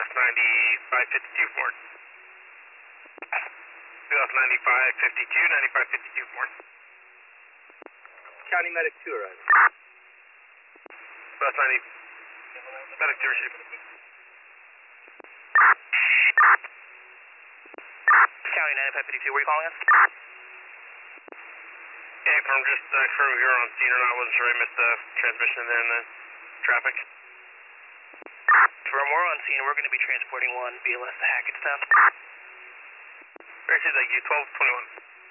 BLS 9552 Ford. BLS 9552 Ford. County Medic 2 arriving. BLS 90, Medic 2 receive. County 9552, where are you calling us? Yeah, from just confirm you're on scene or not. I wasn't sure I missed the transmission there in the traffic. From we're on scene, we're going to be transporting one BLS to Hackettstown. Very good, thank you. 1221.